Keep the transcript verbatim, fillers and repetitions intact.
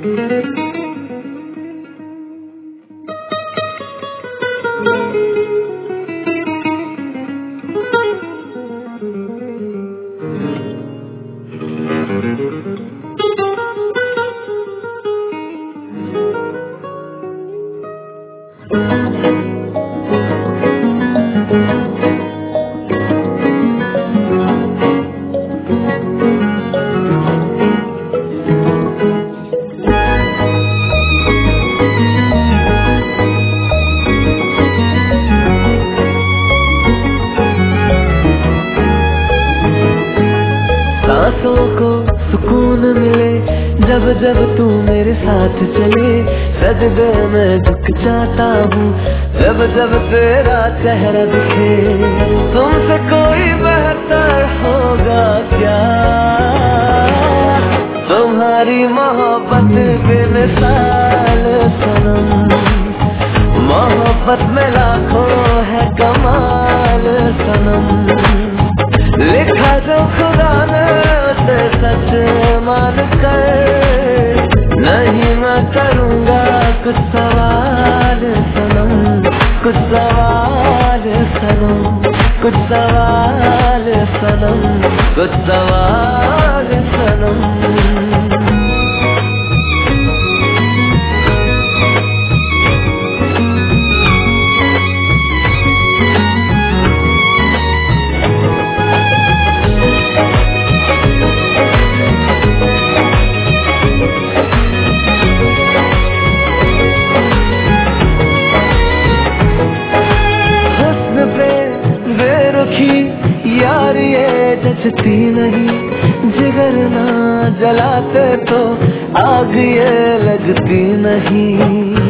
सांसों को सुकून मिले जब जब तू मेरे साथ चले, सजदे में झुक जाता हूँ जब जब तेरा चेहरा दिखे। तुमसे कोई बेहतर होगा क्या, तुम्हारी मोहब्बत बेमिसाल सनम। मोहब्बत में लाखों है कमाल सनम, लिखा जो खुदा ने उसे सच मान कर, नहीं मैं करूँगा कुछ सवाल सनम, कुछ सवाल सनम, कुछ सवाल सनम, कुछ सवाल सनम। यार ये जचती नहीं, जिगर ना जलाते तो आग ये लगती नहीं।